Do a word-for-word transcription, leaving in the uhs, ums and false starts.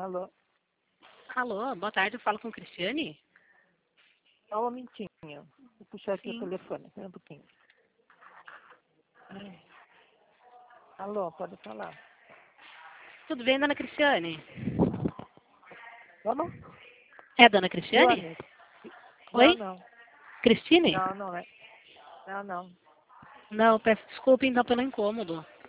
Alô? Alô, boa tarde, eu falo com Cristiane? Só um momentinho. Vou puxar aqui Sim. o telefone, espera um pouquinho. Ai. Alô, pode falar. Tudo bem, dona Cristiane? Vamos? É a dona Cristiane? Joane? Não, Oi? não. Cristine? Não, não é. Não, não. Não, peço desculpa então pelo incômodo.